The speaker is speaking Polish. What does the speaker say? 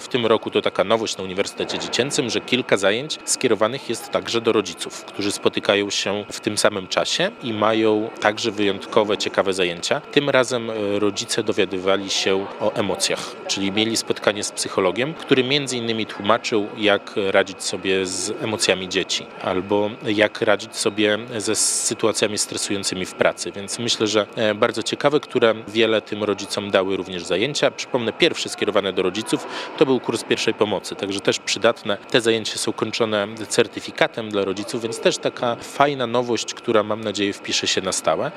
w tym roku to taka nowość na Uniwersytecie Dziecięcym, że kilka zajęć skierowanych jest także do rodziców, którzy spotykają się w tym samym czasie i mają także wyjątkowe, ciekawe zajęcia. Tym razem rodzice dowiadywali się o emocjach, czyli mieli spotkanie z psychologiem, który między innymi tłumaczył, jak radzić sobie z emocjami dzieci, albo jak radzić sobie ze sytuacjami stresującymi w pracy. Więc myślę, że bardzo ciekawe, które wiele tym rodzicom dały również zajęcia. Przypomnę, pierwszy skierowany do rodziców to był kurs pierwszej pomocy, także też przydatne. Te zajęcia są kończone certyfikatem dla rodziców, więc też taka fajna nowość, która mam nadzieję wpisze się na stałe.